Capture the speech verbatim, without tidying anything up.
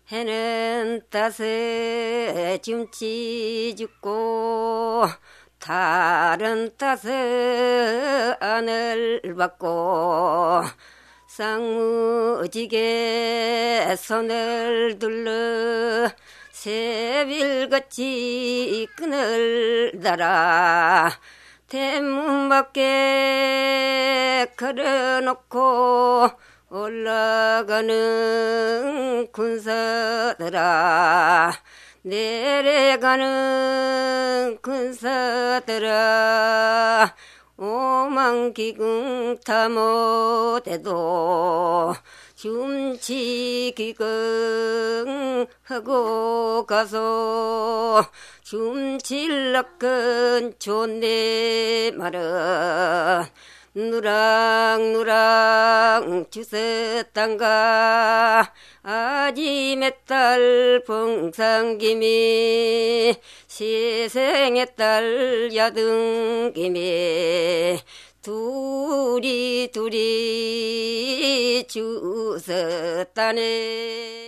해는 따서 김치 죽고 달은 따서 하늘 받고 쌍무지게 손을 둘러 새빌같이 끈을 달아 대문 밖에 걸어놓고 올라가는 군사들아 내려가는 군사들아 오만기궁 다 못해도 춤치기궁하고 가서 춤칠락건 좋네 말은 누락누락 주웠단가 아지매 딸 봉상김이 시생의 딸 야등김이 둘이 둘이 주웠다네.